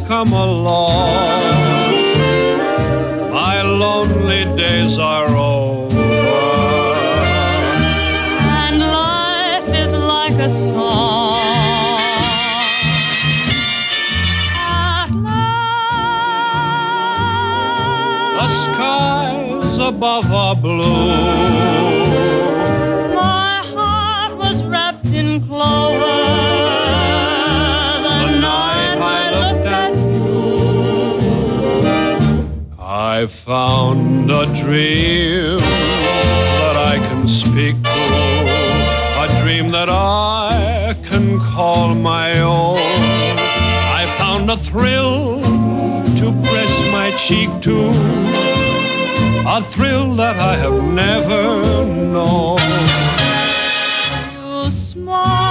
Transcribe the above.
come along. My lonely days are over, and life is like a song. At last, the skies above are blue. my heart was wrapped in clover. The night I looked at I found a dream that I can speak to, a dream that I can call my own. I found a thrill to press my cheek to, a thrill that I have never known. you, smile.